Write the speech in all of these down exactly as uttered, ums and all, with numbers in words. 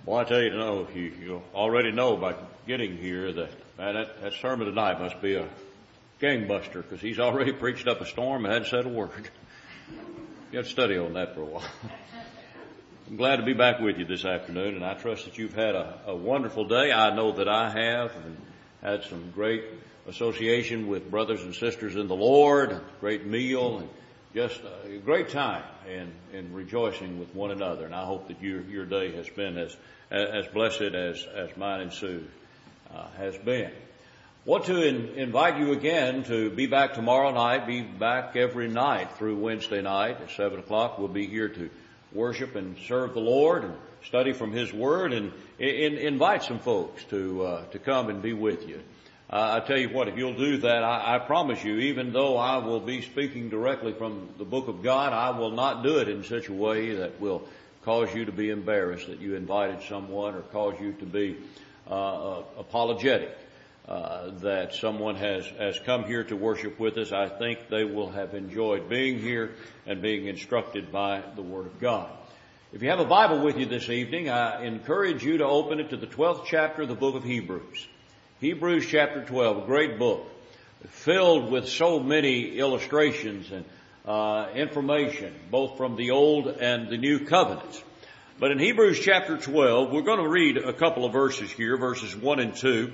Well, I tell you, to know, you, you already know by getting here that, man, that, that sermon tonight must be a gangbuster, because he's already preached up a storm and hadn't said a word. You have to study on that for a while. I'm glad to be back with you this afternoon, and I trust that you've had a, a wonderful day. I know that I have, and had some great association with brothers and sisters in the Lord, a great meal, and just a great time in, in rejoicing with one another. And I hope that your your day has been as as blessed as as mine and Sue uh, has been. Want to in, invite you again to be back tomorrow night. Be back every night through Wednesday night at seven o'clock. We'll be here to worship and serve the Lord and study from His Word, and in, invite some folks to uh, to come and be with you. Uh, I tell you what, if you'll do that, I, I promise you, even though I will be speaking directly from the Book of God, I will not do it in such a way that will cause you to be embarrassed that you invited someone, or cause you to be uh, uh, apologetic uh, that someone has, has come here to worship with us. I think they will have enjoyed being here and being instructed by the Word of God. If you have a Bible with you this evening, I encourage you to open it to the twelfth chapter of the book of Hebrews. Hebrews chapter twelve, a great book, filled with so many illustrations and uh, information, both from the Old and the New Covenants. But in Hebrews chapter twelve, we're going to read a couple of verses here, verses one and two.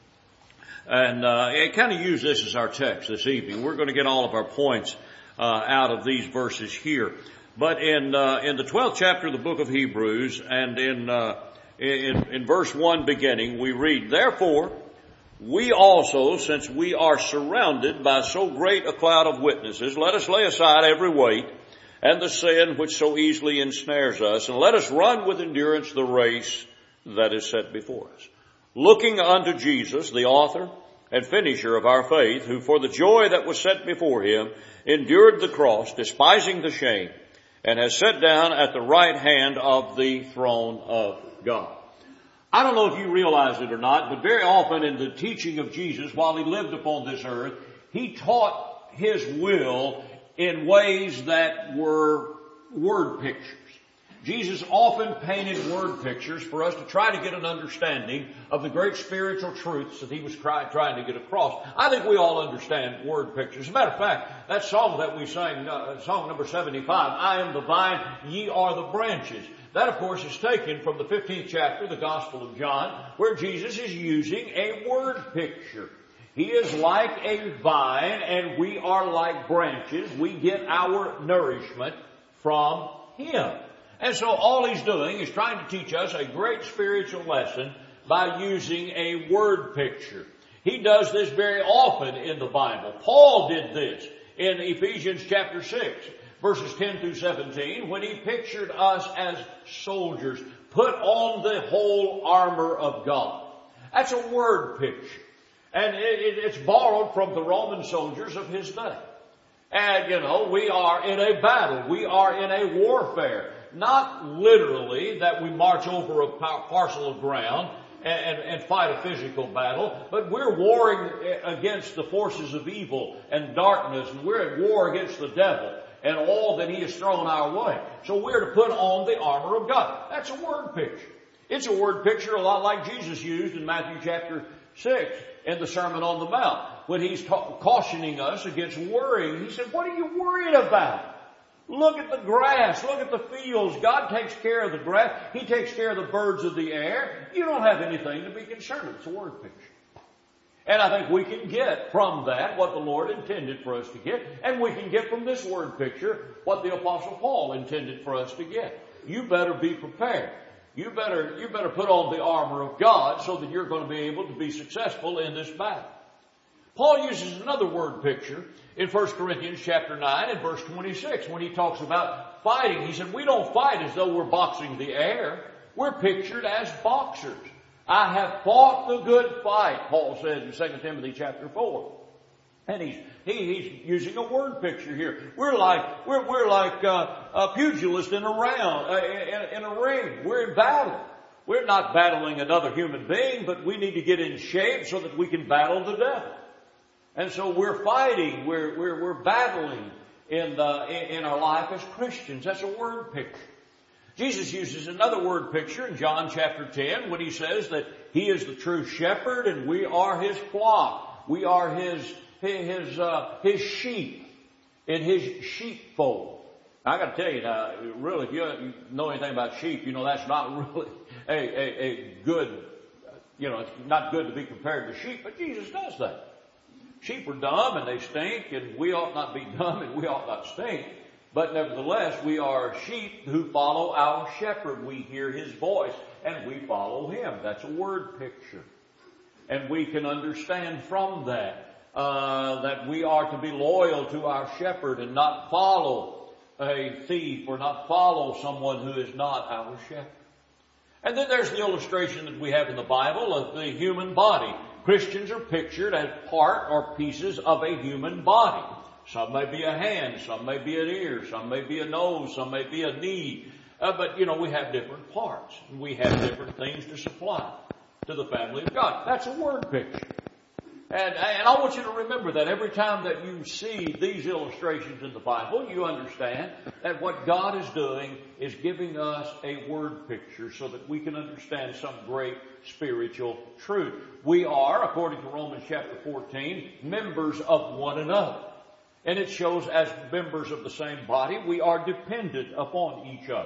And uh, kind of use this as our text this evening. We're going to get all of our points uh, out of these verses here. But in uh, in the twelfth chapter of the book of Hebrews, and in uh, in, in verse one beginning, we read, "Therefore, we also, since we are surrounded by so great a cloud of witnesses, let us lay aside every weight and the sin which so easily ensnares us, and let us run with endurance the race that is set before us, looking unto Jesus, the author and finisher of our faith, who for the joy that was set before him endured the cross, despising the shame, and has sat down at the right hand of the throne of God." I don't know if you realize it or not, but very often in the teaching of Jesus while he lived upon this earth, he taught his will in ways that were word pictures. Jesus often painted word pictures for us to try to get an understanding of the great spiritual truths that he was try, trying to get across. I think we all understand word pictures. As a matter of fact, that song that we sang, uh, song number seventy-five, "I am the vine, ye are the branches," that, of course, is taken from the fifteenth chapter of the Gospel of John, where Jesus is using a word picture. He is like a vine, and we are like branches. We get our nourishment from him. And so all he's doing is trying to teach us a great spiritual lesson by using a word picture. He does this very often in the Bible. Paul did this in Ephesians chapter six. Verses ten through seventeen, when he pictured us as soldiers, put on the whole armor of God. That's a word picture. And it, it, it's borrowed from the Roman soldiers of his day. And, you know, we are in a battle. We are in a warfare. Not literally that we march over a parcel of ground and, and, and fight a physical battle, but we're warring against the forces of evil and darkness, and we're at war against the devil and all that he has thrown our way. So we're to put on the armor of God. That's a word picture. It's a word picture a lot like Jesus used in Matthew chapter six in the Sermon on the Mount, when he's ta- cautioning us against worrying. He said, what are you worried about? Look at the grass. Look at the fields. God takes care of the grass. He takes care of the birds of the air. You don't have anything to be concerned with. It's a word picture. And I think we can get from that what the Lord intended for us to get. And we can get from this word picture what the Apostle Paul intended for us to get. You better be prepared. You better, you better put on the armor of God so that you're going to be able to be successful in this battle. Paul uses another word picture in First Corinthians chapter nine and verse twenty-six when he talks about fighting. He said, we don't fight as though we're boxing the air. We're pictured as boxers. I have fought the good fight, Paul said in Second Timothy chapter four. And he's, he, he's using a word picture here. We're like, we're, we're like, uh, a pugilist in a round, uh, in, in a ring. We're in battle. We're not battling another human being, but we need to get in shape so that we can battle the devil. And so we're fighting, we're, we're, we're battling in the, in our life as Christians. That's a word picture. Jesus uses another word picture in John chapter ten when he says that he is the true shepherd and we are his flock. We are his, his, uh, his sheep in his sheepfold. I got to tell you now, really, if you know anything about sheep, you know that's not really a, a, a good, you know, it's not good to be compared to sheep, but Jesus does that. Sheep are dumb and they stink, and we ought not be dumb and we ought not stink. But nevertheless, we are sheep who follow our shepherd. We hear his voice and we follow him. That's a word picture. And we can understand from that, uh, that we are to be loyal to our shepherd and not follow a thief or not follow someone who is not our shepherd. And then there's the illustration that we have in the Bible of the human body. Christians are pictured as part or pieces of a human body. Some may be a hand, some may be an ear, some may be a nose, some may be a knee. Uh, but, you know, we have different parts. We have different things to supply to the family of God. That's a word picture. And, and I want you to remember that every time that you see these illustrations in the Bible, you understand that what God is doing is giving us a word picture so that we can understand some great spiritual truth. We are, according to Romans chapter fourteen, members of one another. And it shows as members of the same body, we are dependent upon each other.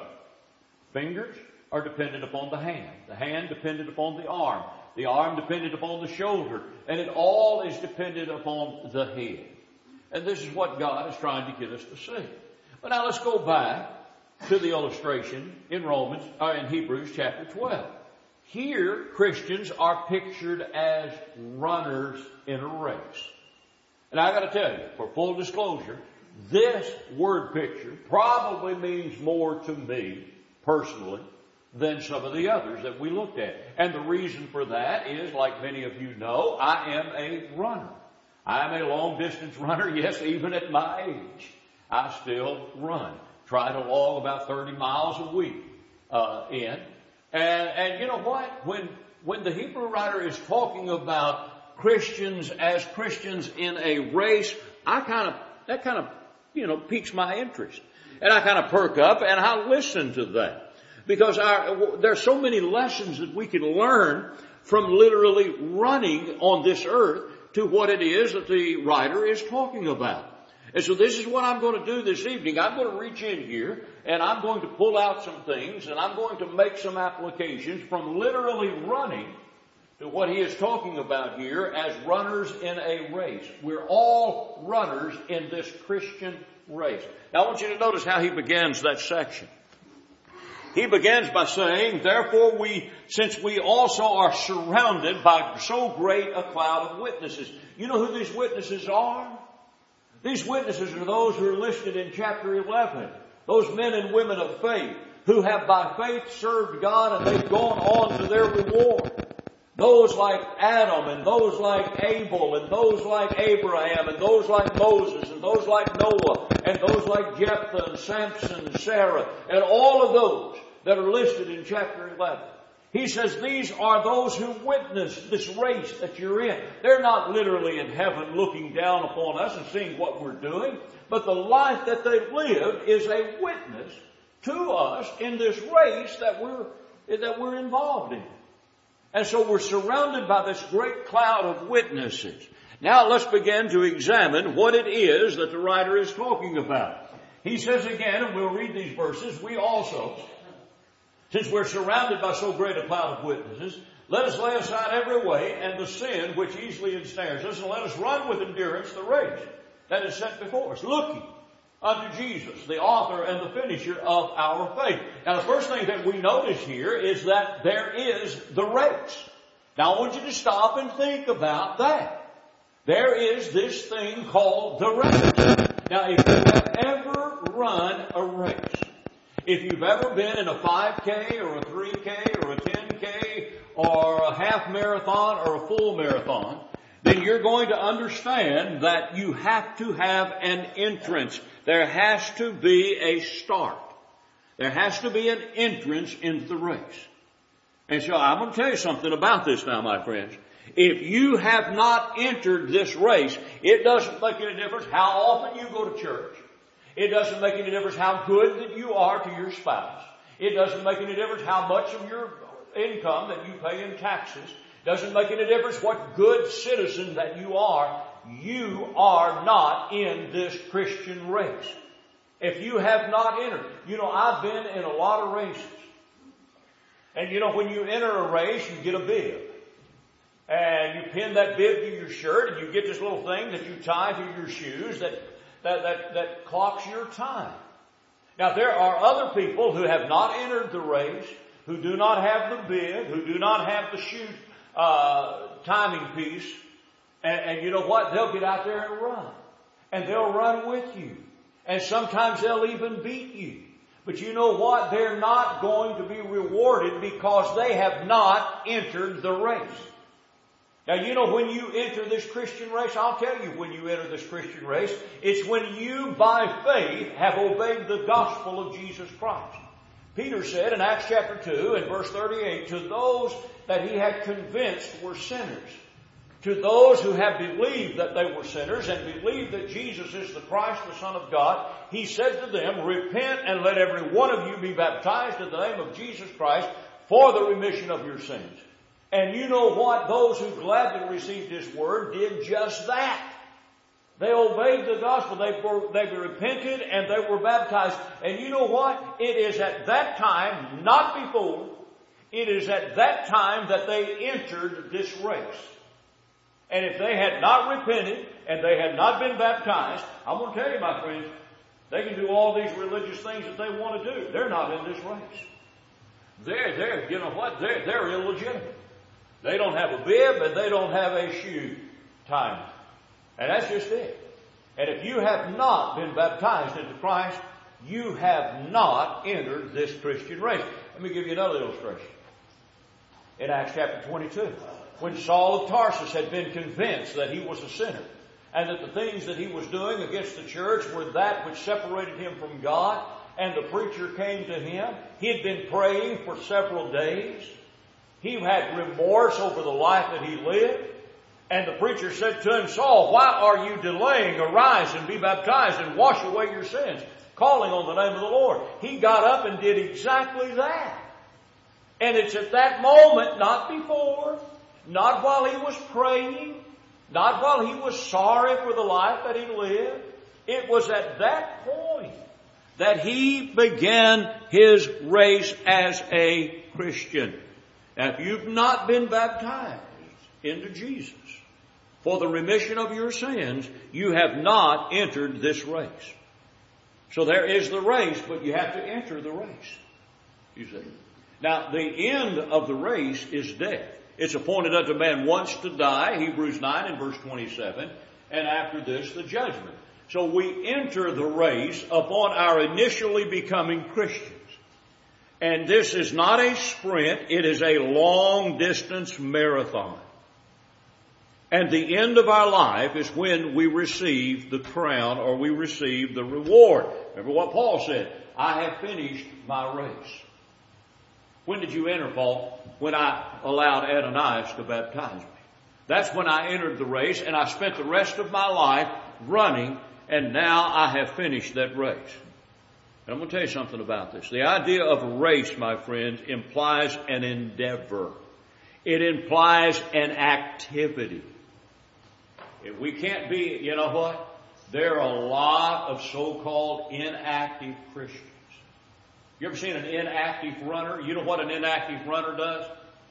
Fingers are dependent upon the hand. The hand dependent upon the arm. The arm dependent upon the shoulder. And it all is dependent upon the head. And this is what God is trying to get us to see. But now let's go back to the illustration in Romans, or in Hebrews chapter twelve. Here, Christians are pictured as runners in a race. And I got to tell you, for full disclosure, this word picture probably means more to me personally than some of the others that we looked at. And the reason for that is, like many of you know, I am a runner. I am a long distance runner. Yes, even at my age, I still run. Try to log about thirty miles a week uh, in. And, and you know what? When, when the Hebrew writer is talking about Christians as Christians in a race, I kind of, that kind of, you know, piques my interest. And I kind of perk up and I listen to that. Because our, there are so many lessons that we can learn from literally running on this earth to what it is that the writer is talking about. And so this is what I'm going to do this evening. I'm going to reach in here and I'm going to pull out some things and I'm going to make some applications from literally running to what he is talking about here as runners in a race. We're all runners in this Christian race. Now I want you to notice how he begins that section. He begins by saying, therefore we, since we also are surrounded by so great a cloud of witnesses. You know who these witnesses are? These witnesses are those who are listed in chapter eleven. Those men and women of faith who have by faith served God and they've gone on to their reward. Those like Adam and those like Abel and those like Abraham and those like Moses and those like Noah and those like Jephthah and Samson and Sarah and all of those that are listed in chapter eleven. He says these are those who witnessed this race that you're in. They're not literally in heaven looking down upon us and seeing what we're doing, but the life that they've lived is a witness to us in this race that we're, that we're involved in. And so we're surrounded by this great cloud of witnesses. Now let's begin to examine what it is that the writer is talking about. He says again, and we'll read these verses, we also, since we're surrounded by so great a cloud of witnesses, let us lay aside every weight and the sin which easily ensnares us, and let us run with endurance the race that is set before us, looking unto Jesus, the author and the finisher of our faith. Now the first thing that we notice here is that there is the race. Now I want you to stop and think about that. There is this thing called the race. Now if you have ever run a race, if you've ever been in a five K or a three K or a ten K or a half marathon or a full marathon, then you're going to understand that you have to have an entrance. There has to be a start. There has to be an entrance into the race. And so I'm going to tell you something about this now, my friends. If you have not entered this race, it doesn't make any difference how often you go to church. It doesn't make any difference how good that you are to your spouse. It doesn't make any difference how much of your income that you pay in taxes. Doesn't make any difference what good citizen that you are. You are not in this Christian race. If you have not entered. You know, I've been in a lot of races. And you know, when you enter a race, you get a bib. And you pin that bib to your shirt, and you get this little thing that you tie to your shoes that, that, that, that clocks your time. Now, there are other people who have not entered the race, who do not have the bib, who do not have the shoe uh, timing piece. And, and you know what? They'll get out there and run. And they'll run with you. And sometimes they'll even beat you. But you know what? They're not going to be rewarded because they have not entered the race. Now, you know, when you enter this Christian race, I'll tell you when you enter this Christian race, it's when you, by faith, have obeyed the gospel of Jesus Christ. Peter said in Acts chapter two and verse thirty-eight, to those that he had convinced were sinners, to those who have believed that they were sinners and believed that Jesus is the Christ, the Son of God, he said to them, repent and let every one of you be baptized in the name of Jesus Christ for the remission of your sins. And you know what? Those who gladly received His word did just that. They obeyed the gospel. They were, they repented and they were baptized. And you know what? It is at that time, not before, it is at that time that they entered this race. And if they had not repented and they had not been baptized, I'm going to tell you, my friends, they can do all these religious things that they want to do. They're not in this race. They're, they're, you know what? They're, they're illegitimate. They don't have a bib and they don't have a shoe time. And that's just it. And if you have not been baptized into Christ, you have not entered this Christian race. Let me give you another illustration. In Acts chapter twenty-two, when Saul of Tarsus had been convinced that he was a sinner and that the things that he was doing against the church were that which separated him from God, and the preacher came to him, he had been praying for several days. He had remorse over the life that he lived. And the preacher said to him, Saul, why are you delaying? Arise and be baptized and wash away your sins, calling on the name of the Lord. He got up and did exactly that. And it's at that moment, not before, not while he was praying, not while he was sorry for the life that he lived. It was at that point that he began his race as a Christian. Now, if you've not been baptized into Jesus for the remission of your sins, you have not entered this race. So there is the race, but you have to enter the race. You see. Now, the end of the race is death. It's appointed unto man once to die, Hebrews nine and verse twenty-seven, and after this the judgment. So we enter the race upon our initially becoming Christians. And this is not a sprint, it is a long distance marathon. And the end of our life is when we receive the crown or we receive the reward. Remember what Paul said, I have finished my race. When did you enter, Paul? When I allowed Ananias to baptize me. That's when I entered the race, and I spent the rest of my life running, and now I have finished that race. And I'm going to tell you something about this. The idea of a race, my friends, implies an endeavor. It implies an activity. If we can't be, you know what? There are a lot of so-called inactive Christians. You ever seen an inactive runner? You know what an inactive runner does?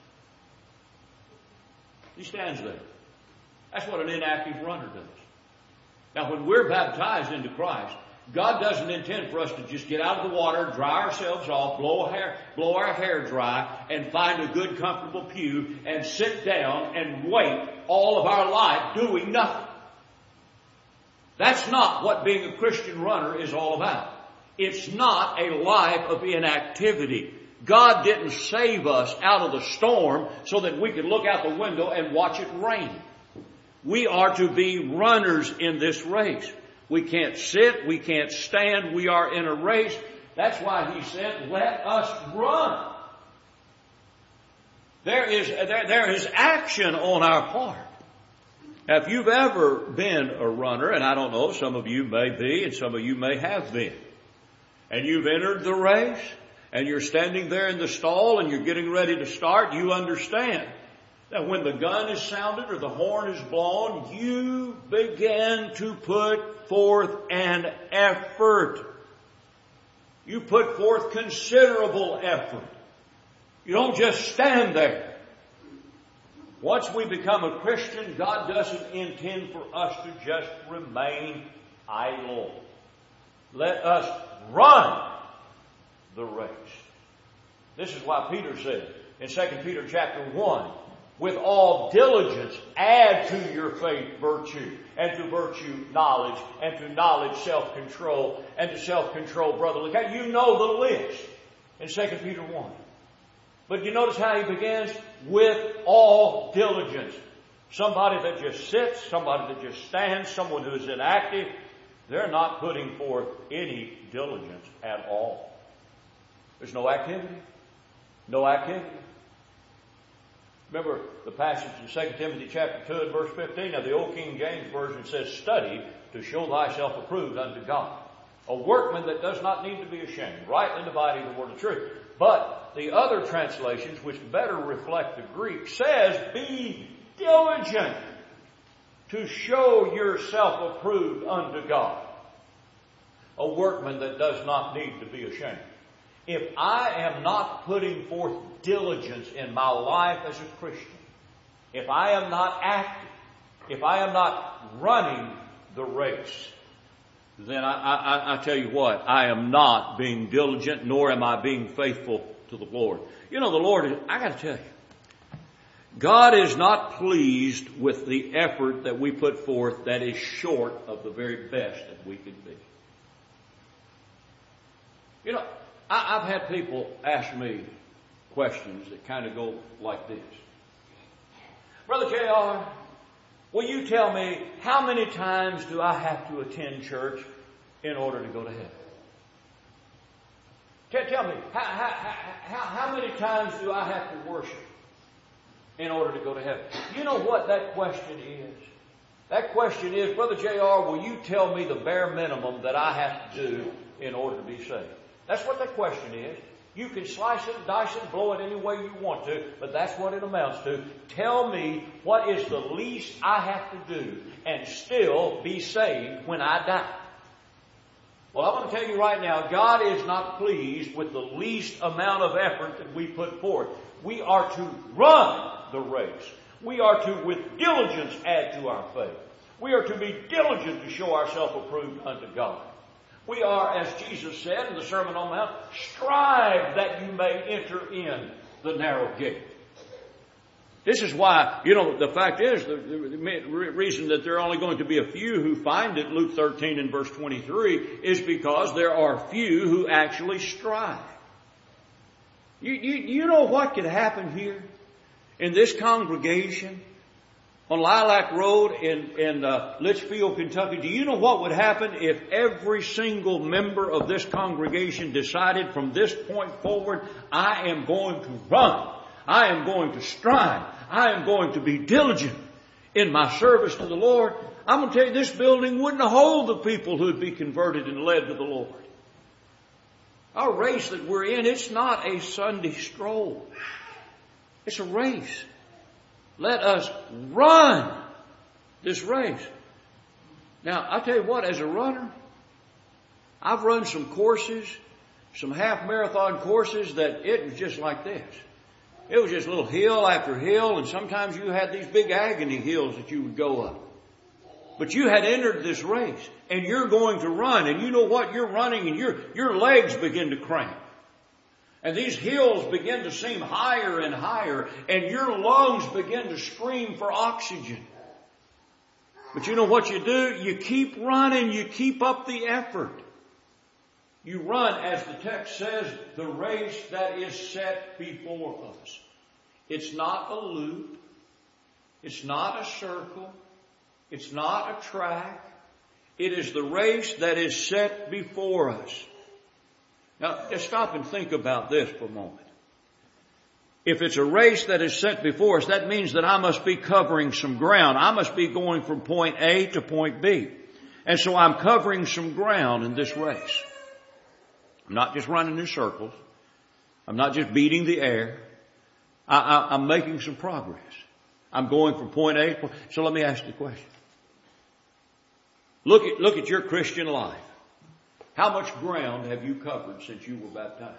He stands there. That's what an inactive runner does. Now, when we're baptized into Christ, God doesn't intend for us to just get out of the water, dry ourselves off, blow, hair, blow our hair dry, and find a good, comfortable pew and sit down and wait all of our life doing nothing. That's not what being a Christian runner is all about. It's not a life of inactivity. God didn't save us out of the storm so that we could look out the window and watch it rain. We are to be runners in this race. We can't sit, we can't stand, we are in a race. That's why he said, let us run. There is, there, there is action on our part. Now, if you've ever been a runner, and I don't know, some of you may be, and some of you may have been, and you've entered the race, and you're standing there in the stall and you're getting ready to start, you understand that when the gun is sounded or the horn is blown, you begin to put forth an effort. You put forth considerable effort. You don't just stand there. Once we become a Christian, God doesn't intend for us to just remain idle. Let us run the race. This is why Peter said in Second Peter chapter one, with all diligence add to your faith virtue, and to virtue knowledge, and to knowledge self-control, and to self-control brotherly care. You know the list in Second Peter one. But you notice how he begins? With all diligence. Somebody that just sits, somebody that just stands, someone who is inactive, they're not putting forth any diligence at all. There's no activity. No activity. Remember the passage in Second Timothy chapter two and verse fifteen. Now the old King James Version says, study to show thyself approved unto God. A workman that does not need to be ashamed, rightly dividing the word of truth. But the other translations, which better reflect the Greek, says, be diligent to show yourself approved unto God. A workman that does not need to be ashamed. If I am not putting forth diligence in my life as a Christian, if I am not active, if I am not running the race, then I, I, I tell you what, I am not being diligent, nor am I being faithful to the Lord. You know, the Lord, is, I got to tell you, God is not pleased with the effort that we put forth that is short of the very best that we could be. You know, I, I've had people ask me questions that kind of go like this. Brother J R, will you tell me how many times do I have to attend church in order to go to heaven? Tell, tell me, how, how, how, how many times do I have to worship in order to go to heaven? You know what that question is? That question is, Brother J R, will you tell me the bare minimum that I have to do in order to be saved? That's what that question is. You can slice it, dice it, blow it any way you want to, but that's what it amounts to. Tell me what is the least I have to do and still be saved when I die. Well, I want to tell you right now, God is not pleased with the least amount of effort that we put forth. We are to run the race. We are to, with diligence, add to our faith. We are to be diligent to show ourselves approved unto God. We are, as Jesus said in the Sermon on the Mount, strive that you may enter in the narrow gate. This is why, you know, the fact is, the, the reason that there are only going to be a few who find it, Luke thirteen and verse twenty-three, is because there are few who actually strive. You, you, you know what could happen here in this congregation on Lilac Road in, in uh, Litchfield, Kentucky? Do you know what would happen if every single member of this congregation decided from this point forward, I am going to run, I am going to strive, I am going to be diligent in my service to the Lord? I'm going to tell you, this building wouldn't hold the people who would be converted and led to the Lord. Our race that we're in, it's not a Sunday stroll. It's a race. Let us run this race. Now, I tell you what, as a runner, I've run some courses, some half marathon courses that it was just like this. It was just little hill after hill, and sometimes you had these big agony hills that you would go up. But you had entered this race, and you're going to run, and you know what? You're running, and your your legs begin to cramp. And these hills begin to seem higher and higher, and your lungs begin to scream for oxygen. But you know what you do? You keep running, you keep up the effort. You run, as the text says, the race that is set before us. It's not a loop. It's not a circle. It's not a track. It is the race that is set before us. Now, just stop and think about this for a moment. If it's a race that is set before us, that means that I must be covering some ground. I must be going from point A to point B. And so I'm covering some ground in this race. I'm not just running in circles. I'm not just beating the air. I, I, I'm making some progress. I'm going from point A to point. So let me ask you a question. Look at, look at your Christian life. How much ground have you covered since you were baptized?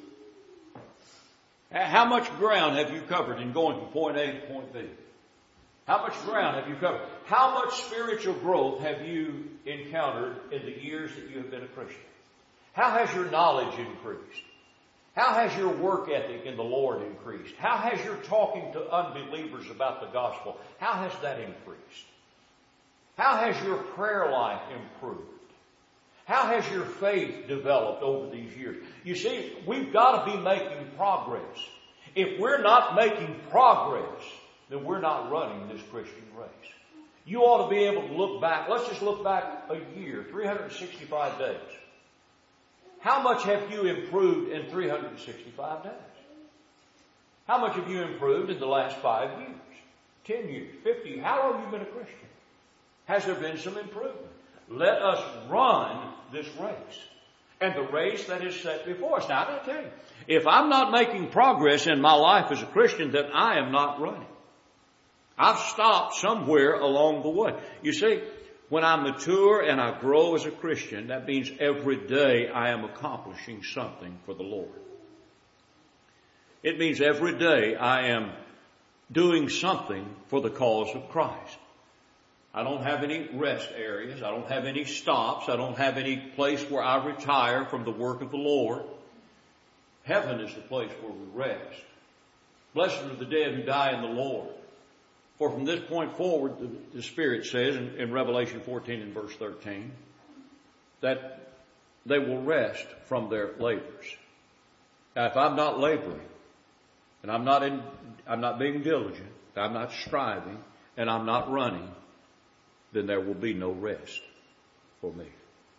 How much ground have you covered in going from point A to point B? How much ground have you covered? How much spiritual growth have you encountered in the years that you have been a Christian? How has your knowledge increased? How has your work ethic in the Lord increased? How has your talking to unbelievers about the gospel, how has that increased? How has your prayer life improved? How has your faith developed over these years? You see, we've got to be making progress. If we're not making progress, then we're not running this Christian race. You ought to be able to look back. Let's just look back a year, three hundred sixty-five days. How much have you improved in three hundred sixty-five days? How much have you improved in the last five years, ten years, fifty years? How long have you been a Christian? Has there been some improvement? Let us run this race. And the race that is set before us. Now, I got to tell you, if I'm not making progress in my life as a Christian, then I am not running. I've stopped somewhere along the way. You see, when I mature and I grow as a Christian, that means every day I am accomplishing something for the Lord. It means every day I am doing something for the cause of Christ. I don't have any rest areas. I don't have any stops. I don't have any place where I retire from the work of the Lord. Heaven is the place where we rest. Blessed are the dead who die in the Lord. For from this point forward, the, the Spirit says in, in Revelation fourteen and verse thirteen, that they will rest from their labors. Now, if I'm not laboring, and I'm not in, I'm not being diligent, I'm not striving, and I'm not running, then there will be no rest for me.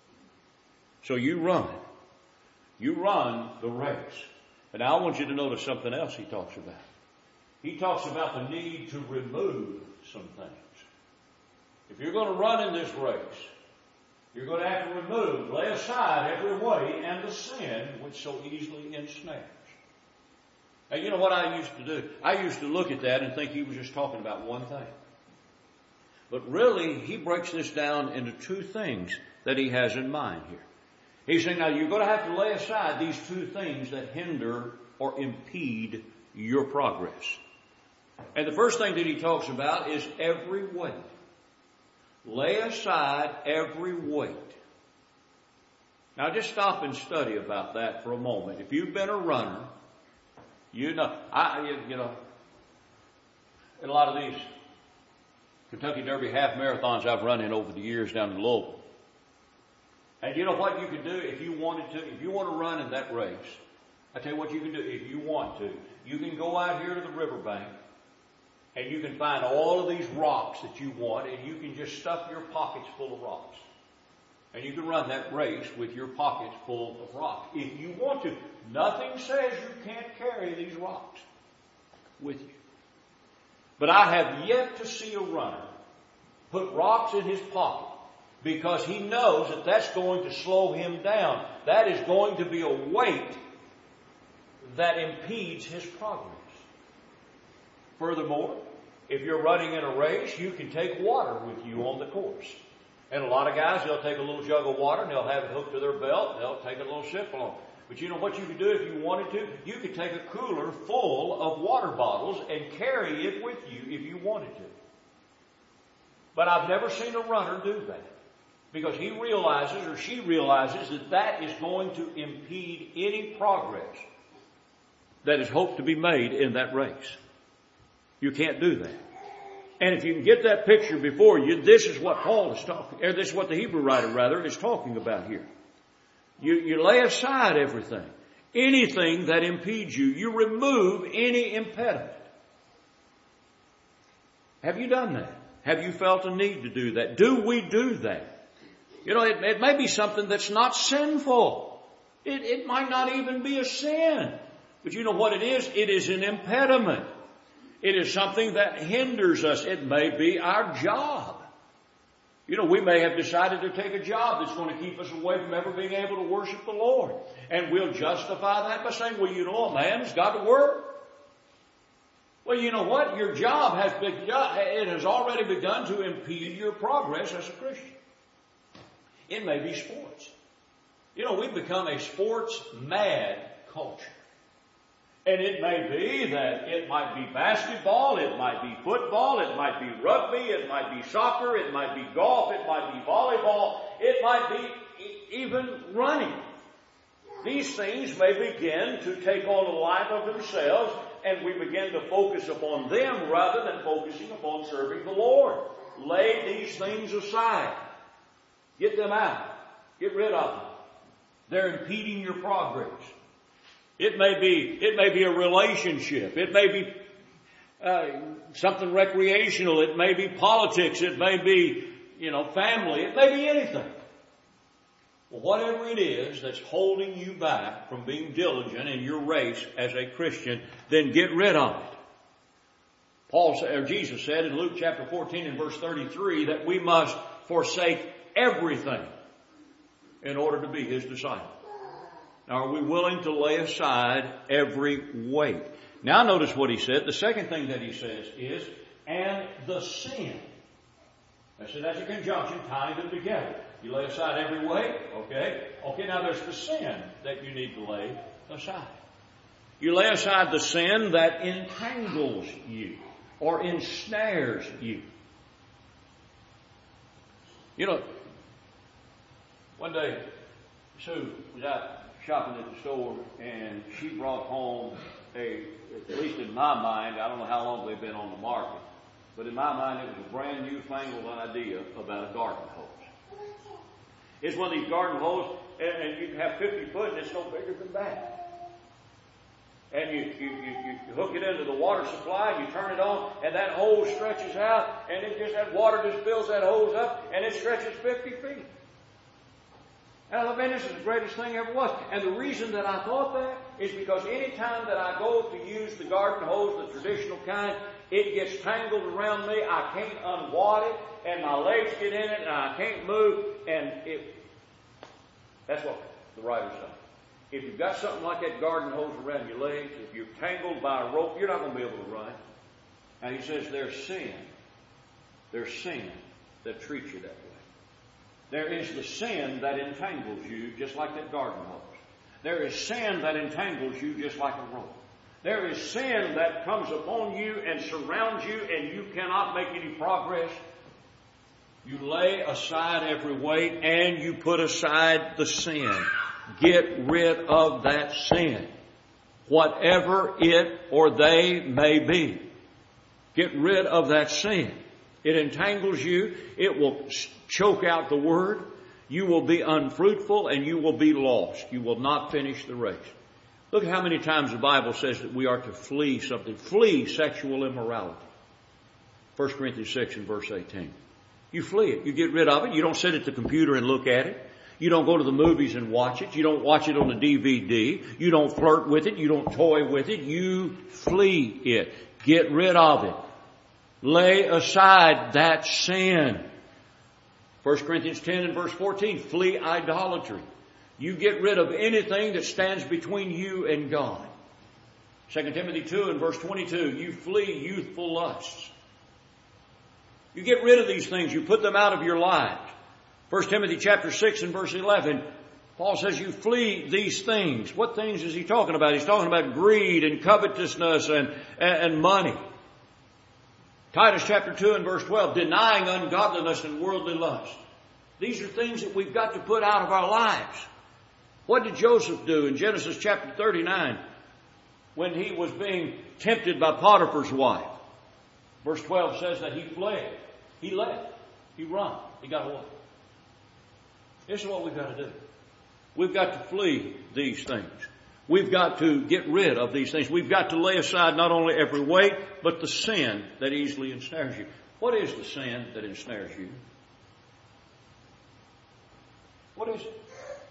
So you run. You run the race. And now I want you to notice something else he talks about. He talks about the need to remove some things. If you're going to run in this race, you're going to have to remove, lay aside every weight and the sin which so easily ensnares. Now, you know what I used to do? I used to look at that and think he was just talking about one thing. But really, he breaks this down into two things that he has in mind here. He's saying, now you're going to have to lay aside these two things that hinder or impede your progress. And the first thing that he talks about is every weight. Lay aside every weight. Now just stop and study about that for a moment. If you've been a runner, you know, I, you, you know, in a lot of these Kentucky Derby half marathons I've run in over the years down in Louisville. And you know what you could do if you wanted to, if you want to run in that race, I tell you what you can do if you want to. You can go out here to the riverbank and you can find all of these rocks that you want and you can just stuff your pockets full of rocks. And you can run that race with your pockets full of rocks. If you want to, nothing says you can't carry these rocks with you. But I have yet to see a runner put rocks in his pocket because he knows that that's going to slow him down. That is going to be a weight that impedes his progress. Furthermore, if you're running in a race, you can take water with you on the course. And a lot of guys, they'll take a little jug of water and they'll have it hooked to their belt and they'll take a little sip along. But you know what you could do if you wanted to? You could take a cooler full of water bottles and carry it with you if you wanted to. But I've never seen a runner do that because he realizes or she realizes that that is going to impede any progress that is hoped to be made in that race. You can't do that. And if you can get that picture before you, this is what Paul is talking, or this is what the Hebrew writer rather is talking about here. You, you lay aside everything, anything that impedes you. You remove any impediment. Have you done that? Have you felt a need to do that? Do we do that? You know, it, it may be something that's not sinful. It, it might not even be a sin. But you know what it is? It is an impediment. It is something that hinders us. It may be our job. You know, we may have decided to take a job that's going to keep us away from ever being able to worship the Lord. And we'll justify that by saying, well, you know, a man's got to work. Well, you know what? Your job has begun, it has already begun to impede your progress as a Christian. It may be sports. You know, we've become a sports-mad culture. And it may be that it might be basketball, it might be football, it might be rugby, it might be soccer, it might be golf, it might be volleyball, it might be e- even running. These things may begin to take on a life of themselves, and we begin to focus upon them rather than focusing upon serving the Lord. Lay these things aside. Get them out. Get rid of them. They're impeding your progress. It may be, it may be a relationship. It may be uh, something recreational. It may be politics. It may be, you know, family. It may be anything. Well, whatever it is that's holding you back from being diligent in your race as a Christian, then get rid of it. Paul or Jesus said in Luke chapter fourteen and verse thirty-three that we must forsake everything in order to be His disciple. Now, are we willing to lay aside every weight? Now, notice what he said. The second thing that he says is, and the sin. I said that's a conjunction, tying them together. You lay aside every weight, okay? Okay, now there's the sin that you need to lay aside. You lay aside the sin that entangles you or ensnares you. You know, one day, Sue was out shopping at the store, and she brought home a, at least in my mind, I don't know how long they've been on the market, but in my mind it was a brand new fangled idea about a garden hose. It's one of these garden hoses, and, and you can have fifty foot, and it's no bigger than that. And you, you, you, you hook it into the water supply, you turn it on, and that hose stretches out, and it just, that water just fills that hose up, and it stretches fifty feet. And I thought, man, this is the greatest thing ever was. And the reason that I thought that is because any time that I go to use the garden hose, the traditional kind, it gets tangled around me. I can't unwad it, and my legs get in it, and I can't move. And it, that's what the writer said. If you've got something like that garden hose around your legs, if you're tangled by a rope, you're not going to be able to run. And he says there's sin. There's sin that treats you that way. There is the sin that entangles you just like that garden hose. There is sin that entangles you just like a rope. There is sin that comes upon you and surrounds you, and you cannot make any progress. You lay aside every weight and you put aside the sin. Get rid of that sin, whatever it or they may be. Get rid of that sin. It entangles you. It will choke out the word. You will be unfruitful and you will be lost. You will not finish the race. Look at how many times the Bible says that we are to flee something. Flee sexual immorality. First Corinthians six and verse eighteen. You flee it. You get rid of it. You don't sit at the computer and look at it. You don't go to the movies and watch it. You don't watch it on the D V D. You don't flirt with it. You don't toy with it. You flee it. Get rid of it. Lay aside that sin. First Corinthians ten and verse fourteen, flee idolatry. You get rid of anything that stands between you and God. Second Timothy two and verse twenty-two, you flee youthful lusts. You get rid of these things. You put them out of your lives. First Timothy chapter six and verse eleven, Paul says you flee these things. What things is he talking about? He's talking about greed and covetousness and, and, and money. Titus chapter two and verse twelve, denying ungodliness and worldly lust. These are things that we've got to put out of our lives. What did Joseph do in Genesis chapter thirty-nine when he was being tempted by Potiphar's wife? Verse twelve says that he fled. He left. He run. He got away. This is what we've got to do. We've got to flee these things. We've got to get rid of these things. We've got to lay aside not only every weight, but the sin that easily ensnares you. What is the sin that ensnares you? What is it?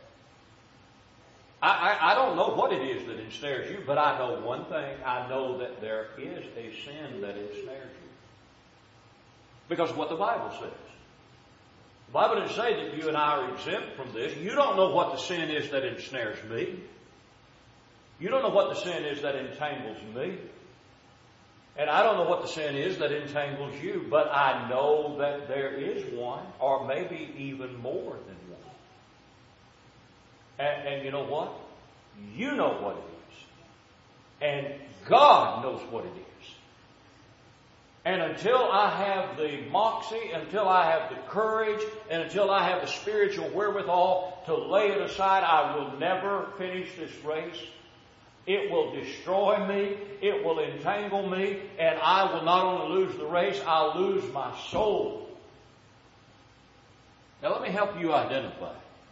I, I, I don't know what it is that ensnares you, but I know one thing. I know that there is a sin that ensnares you. Because of what the Bible says. The Bible didn't say that you and I are exempt from this. You don't know what the sin is that ensnares me. You don't know what the sin is that entangles me. And I don't know what the sin is that entangles you, but I know that there is one, or maybe even more than one. And, and you know what? You know what it is. And God knows what it is. And until I have the moxie, until I have the courage, and until I have the spiritual wherewithal to lay it aside, I will never finish this race. It will destroy me, it will entangle me, and I will not only lose the race, I'll lose my soul. Now let me help you identify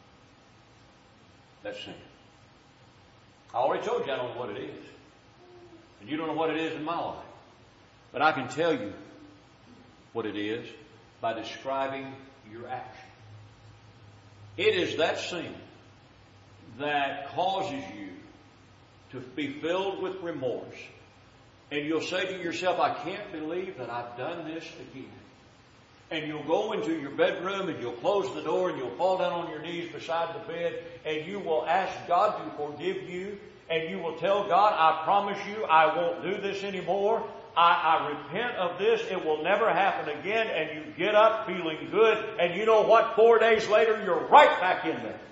that sin. I already told you I don't know what it is. And you don't know what it is in my life. But I can tell you what it is by describing your action. It is that sin that causes you to be filled with remorse. And you'll say to yourself, I can't believe that I've done this again. And you'll go into your bedroom and you'll close the door and you'll fall down on your knees beside the bed and you will ask God to forgive you. And you will tell God, I promise you I won't do this anymore. I, I repent of this. It will never happen again. And you get up feeling good. And you know what? Four days later, you're right back in there.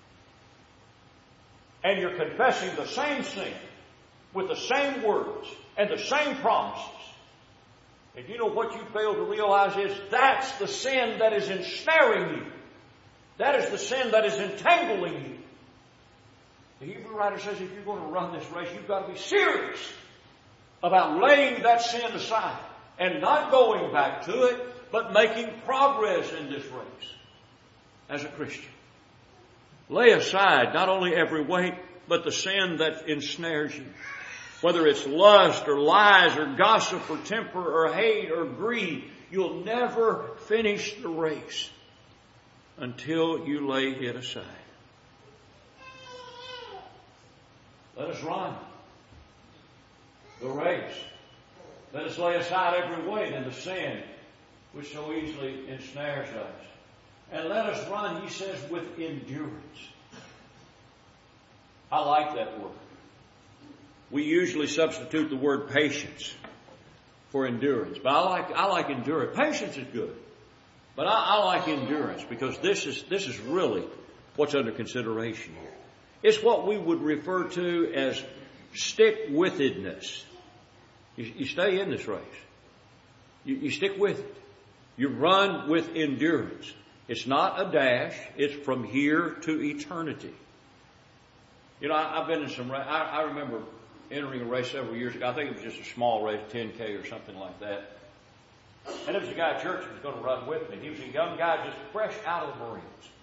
And you're confessing the same sin with the same words and the same promises. And you know what you fail to realize is that's the sin that is ensnaring you. That is the sin that is entangling you. The Hebrew writer says if you're going to run this race, you've got to be serious about laying that sin aside and not going back to it, but making progress in this race as a Christian. Lay aside not only every weight, but the sin that ensnares you. Whether it's lust or lies or gossip or temper or hate or greed, you'll never finish the race until you lay it aside. Let us run the race. Let us lay aside every weight and the sin which so easily ensnares us. And let us run, he says, with endurance. I like that word. We usually substitute the word patience for endurance. But I like, I like endurance. Patience is good. But I, I like endurance because this is, this is really what's under consideration here. It's what we would refer to as stick-withedness. You, you stay in this race. You, you stick with it. You run with endurance. It's not a dash. It's from here to eternity. You know, I, I've been in some, I, I remember entering a race several years ago. I think it was just a small race, ten K or something like that. And there was a guy at church who was going to run with me. He was a young guy just fresh out of the Marines.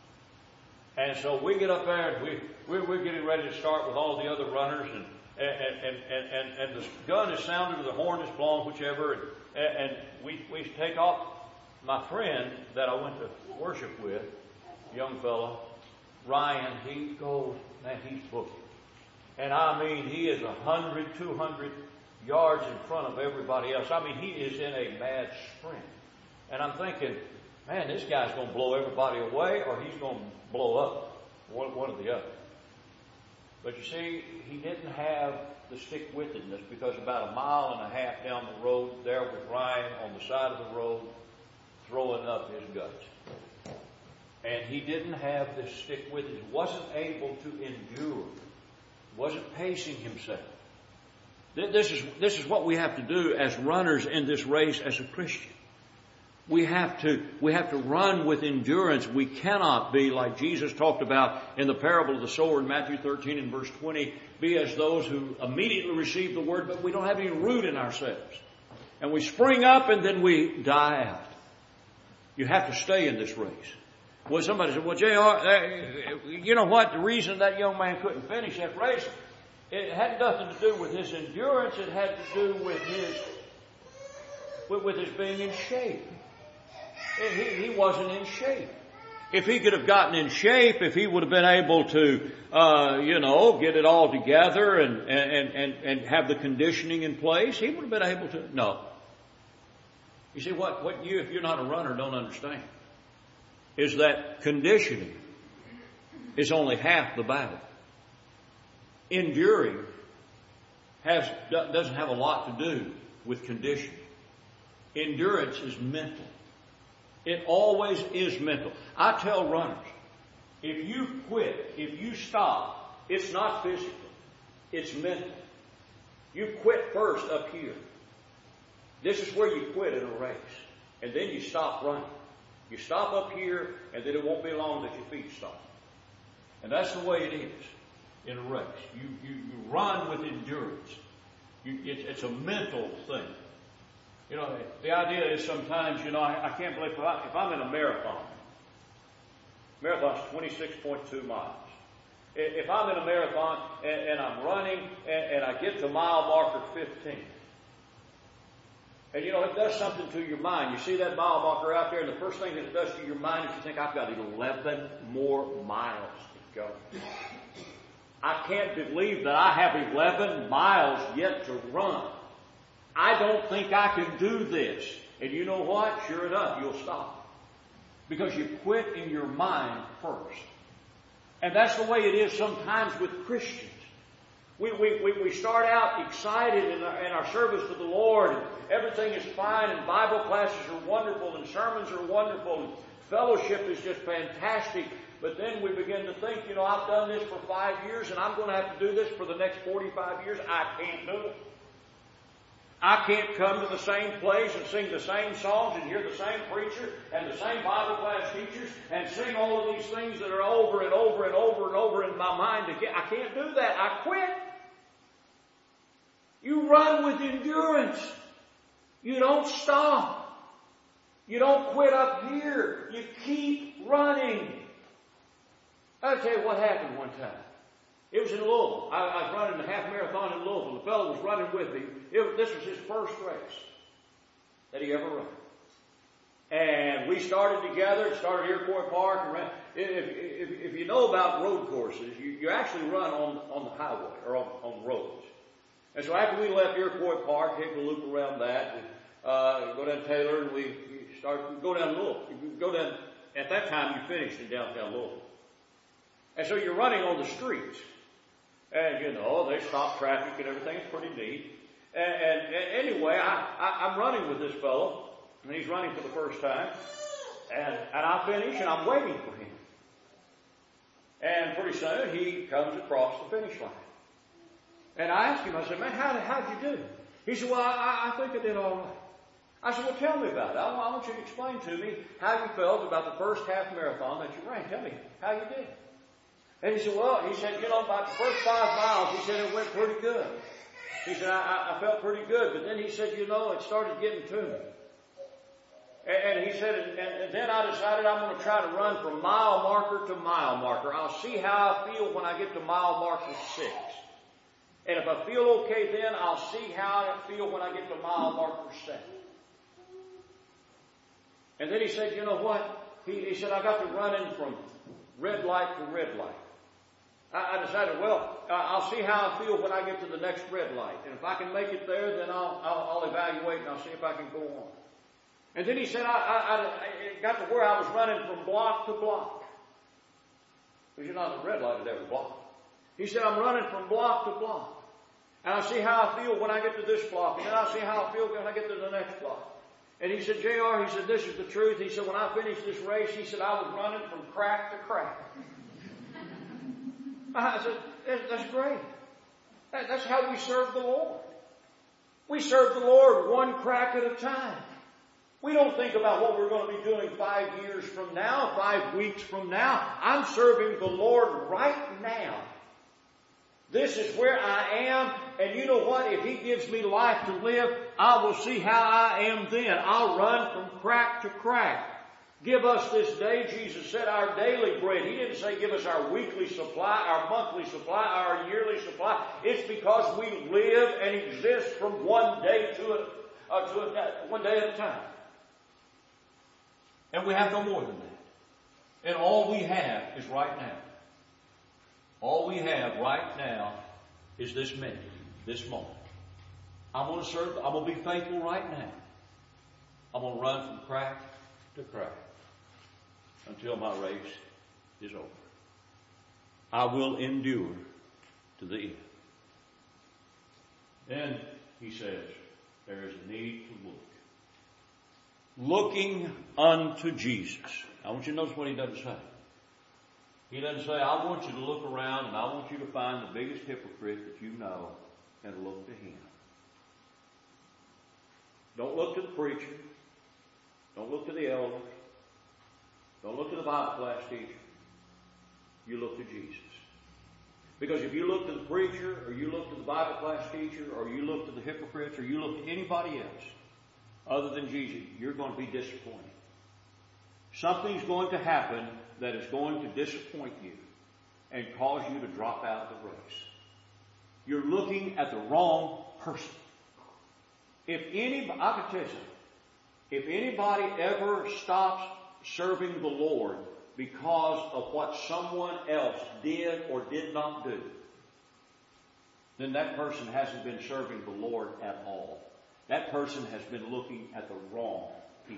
And so we get up there and we, we're, we're getting ready to start with all the other runners and, and, and, and, and, and the gun is sounded or the horn is blown, whichever, and, and we, we take off. My friend that I went to worship with, young fellow, Ryan, he goes, man, he's booking. And I mean, he is a hundred, two hundred yards in front of everybody else. I mean, he is in a mad sprint. And I'm thinking, man, this guy's going to blow everybody away or he's going to blow up, one, one or the other. But you see, he didn't have the stick-withedness because about a mile and a half down the road, there was Ryan on the side of the road throwing up his guts. And he didn't have this stick-withedness. He wasn't able to endure. He wasn't pacing himself. This is, this is what we have to do as runners in this race as a Christian. We have to, we have to run with endurance. We cannot be like Jesus talked about in the parable of the sower in Matthew thirteen and verse twenty, be as those who immediately receive the word, but we don't have any root in ourselves. And we spring up and then we die out. You have to stay in this race. Well, somebody said, well, J R, uh, you know what? The reason that young man couldn't finish that race, it had nothing to do with his endurance. It had to do with his, with, with his being in shape. He, he wasn't in shape. If he could have gotten in shape, if he would have been able to, uh, you know, get it all together and, and, and, and have the conditioning in place, he would have been able to. No. You see, what, what you, if you're not a runner, don't understand. is that conditioning is only half the battle. Enduring has, doesn't have a lot to do with conditioning. Endurance is mental. It always is mental. I tell runners, if you quit, if you stop, it's not physical. It's mental. You quit first up here. This is where you quit in a race. And then you stop running. You stop up here, and then it won't be long that your feet stop. And that's the way it is in a race. You, you, you run with endurance. You, it, it's a mental thing. You know, the idea is sometimes, you know, I, I can't believe if, I, if I'm in a marathon. Marathon's twenty-six point two miles. If I'm in a marathon and, and I'm running and, and I get to mile marker fifteen, and you know, it does something to your mind. You see that mile marker out there, and the first thing that it does to your mind is you think, I've got eleven more miles to go. I can't believe that I have eleven miles yet to run. I don't think I can do this. And you know what? Sure enough, you'll stop. Because you quit in your mind first. And that's the way it is sometimes with Christians. We, we, we, we start out excited in our, in our service to the Lord, and everything is fine, and Bible classes are wonderful, and sermons are wonderful, and fellowship is just fantastic. But then we begin to think, you know, I've done this for five years, and I'm going to have to do this for the next forty-five years. I can't do it. I can't come to the same place and sing the same songs and hear the same preacher and the same Bible class teachers and sing all of these things that are over and over and over and over in my mind again. I can't do that. I quit. You run with endurance. You don't stop. You don't quit up here. You keep running. I'll tell you what happened one time. It was in Louisville. I, I was running a half marathon in Louisville. The fellow was running with me. It, this was his first race that he ever ran. And we started together, started Iroquois Park. And ran. If, if, if you know about road courses, you, you actually run on, on the highway or on, on roads. And so after we left Iroquois Park, take a loop around that, and, uh, go down Taylor, and we start go down Louisville. Go down. At that time, you finished in downtown Louisville. And so you're running on the streets. And, you know, they stop traffic and everything. It's pretty neat. And, and, and anyway, I, I, I'm running with this fellow, and he's running for the first time. And, and I finish, and I'm waiting for him. And pretty soon, he comes across the finish line. And I asked him, I said, man, how, how'd you do? He said, well, I, I think I did all right. I said, well, tell me about it. I, I want you to explain to me how you felt about the first half marathon that you ran. Tell me how you did. And he said, well, he said, you know, about the first five miles, he said, it went pretty good. He said, I, I felt pretty good. But then he said, you know, it started getting to me. And, and he said, and, and then I decided I'm going to try to run from mile marker to mile marker. I'll see how I feel when I get to mile marker six. And if I feel okay then, I'll see how I feel when I get to mile marker seven. And then he said, you know what? He, he said, I got to running from red light to red light. I decided, well, I'll see how I feel when I get to the next red light. And if I can make it there, then I'll, I'll, I'll evaluate and I'll see if I can go on. And then he said, I, I, I it got to where I was running from block to block. Because you're not a red light at every block. He said, I'm running from block to block. And I'll see how I feel when I get to this block. And then I'll see how I feel when I get to the next block. And he said, J R, he said, this is the truth. He said, when I finished this race, he said, I was running from crack to crack. I said, that's great. That's how we serve the Lord. We serve the Lord one crack at a time. We don't think about what we're going to be doing five years from now, five weeks from now. I'm serving the Lord right now. This is where I am, and you know what? If He gives me life to live, I will see how I am then. I'll run from crack to crack. Give us this day, Jesus said, our daily bread. He didn't say give us our weekly supply, our monthly supply, our yearly supply. It's because we live and exist from one day to a, uh, to a, one day at a time. And we have no more than that. And all we have is right now. All we have right now is this minute, this moment. I'm going to serve, I'm going to be faithful right now. I'm going to run from crack to crack. until my race is over. I will endure to the end. Then he says, there is a need to look. Looking unto Jesus. I want you to notice what he doesn't say. He doesn't say, I want you to look around and I want you to find the biggest hypocrite that you know and look to him. Don't look to the preacher. Don't look to the elders. Don't look to the Bible class teacher. You look to Jesus. Because if you look to the preacher, or you look to the Bible class teacher, or you look to the hypocrites, or you look to anybody else other than Jesus, you're going to be disappointed. Something's going to happen that is going to disappoint you and cause you to drop out of the race. You're looking at the wrong person. If anybody, I can tell you something. If anybody ever stops serving the Lord because of what someone else did or did not do, then that person hasn't been serving the Lord at all. That person has been looking at the wrong people.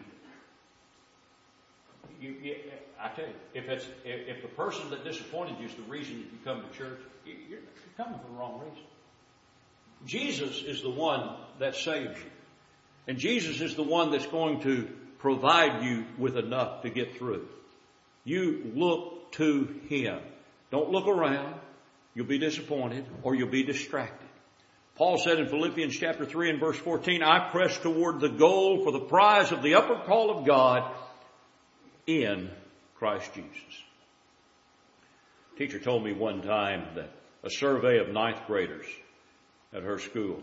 You, you, I tell you, if it's if, if the person that disappointed you is the reason that you come to church, you're, you're coming for the wrong reason. Jesus is the one that saves you. And Jesus is the one that's going to provide you with enough to get through. You look to him. Don't look around. You'll be disappointed or you'll be distracted. Paul said in Philippians chapter three and verse fourteen, I press toward the goal for the prize of the upward call of God in Christ Jesus. A teacher told me one time that a survey of ninth graders at her school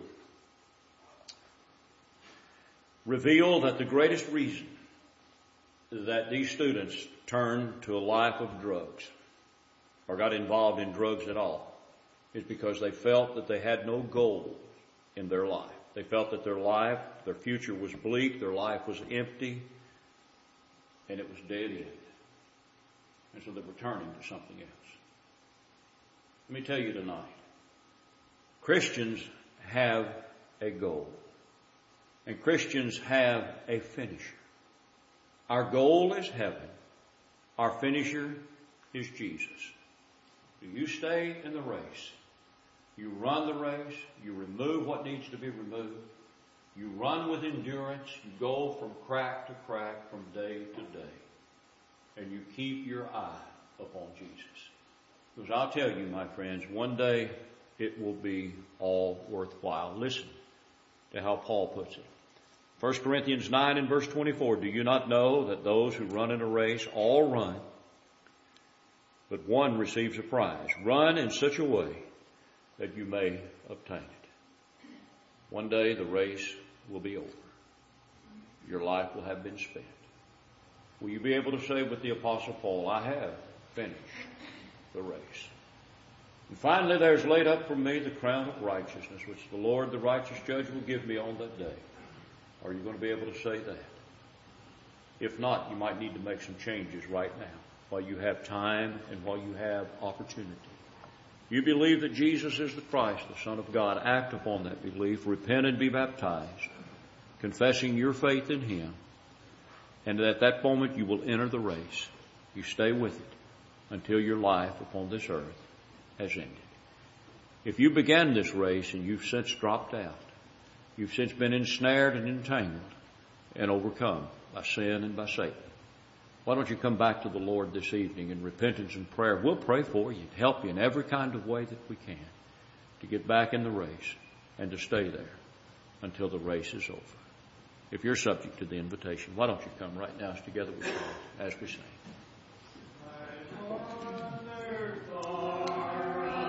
revealed that the greatest reason that these students turned to a life of drugs or got involved in drugs at all is because they felt that they had no goal in their life. They felt that their life, their future was bleak, their life was empty, and it was dead end. And so they were turning to something else. Let me tell you tonight, Christians have a goal. And Christians have a finisher. Our goal is heaven. Our finisher is Jesus. Do you stay in the race? You run the race. You remove what needs to be removed. You run with endurance. You go from crack to crack, from day to day. And you keep your eye upon Jesus. Because I'll tell you, my friends, one day it will be all worthwhile. Listen to how Paul puts it. First Corinthians nine and verse twenty-four, do you not know that those who run in a race all run, but one receives a prize? Run in such a way that you may obtain it. One day the race will be over. Your life will have been spent. Will you be able to say with the Apostle Paul, I have finished the race? And finally, there's laid up for me the crown of righteousness, which the Lord, the righteous judge, will give me on that day. Are you going to be able to say that? If not, you might need to make some changes right now while you have time and while you have opportunity. You believe that Jesus is the Christ, the Son of God. Act upon that belief. Repent and be baptized, confessing your faith in him. And at that moment, you will enter the race. You stay with it until your life upon this earth has ended. If you began this race and you've since dropped out, you've since been ensnared and entangled and overcome by sin and by Satan, why don't you come back to the Lord this evening in repentance and prayer? We'll pray for you to help you in every kind of way that we can to get back in the race and to stay there until the race is over. If you're subject to the invitation, why don't you come right now together with us as we sing.